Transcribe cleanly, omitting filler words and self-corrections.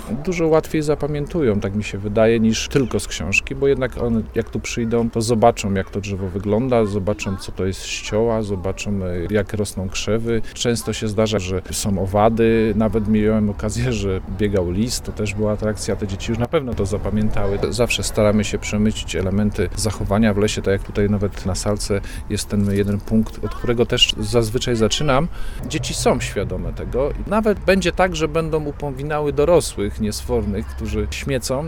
dużo łatwiej zapamiętują, tak mi się wydaje, niż tylko z książki, bo jednak one jak tu przyjdą, to zobaczą, jak to drzewo wygląda, zobaczą, co to jest ścioła, zobaczą, jak rosną krzewy. Często się zdarza, że są owady, nawet miałem okazję, że biegał lis, to też była atrakcja, te dzieci już na pewno to zapamiętały. Zawsze staramy się przemycić elementy zachowania w lesie, tak jak tutaj nawet na salce jest ten jeden punkt, od którego też zazwyczaj zaczynam. Dzieci są świadome tego i nawet będzie tak, że będą upominały dorosłych niesfornych, którzy śmiecą,